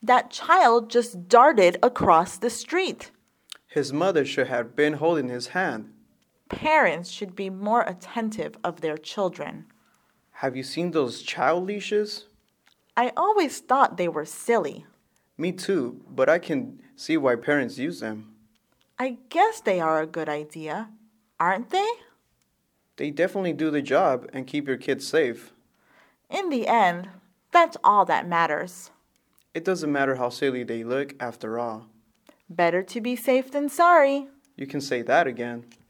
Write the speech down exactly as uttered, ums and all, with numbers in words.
That child just darted across the street. His mother should have been holding his hand. Parents should be more attentive of their children. Have you seen those child leashes? I always thought they were silly. Me too, but I can see why parents use them. I guess they are a good idea, aren't they? They definitely do the job and keep your kids safe. In the end, that's all that matters. It doesn't matter how silly they look after all. Better to be safe than sorry. You can say that again.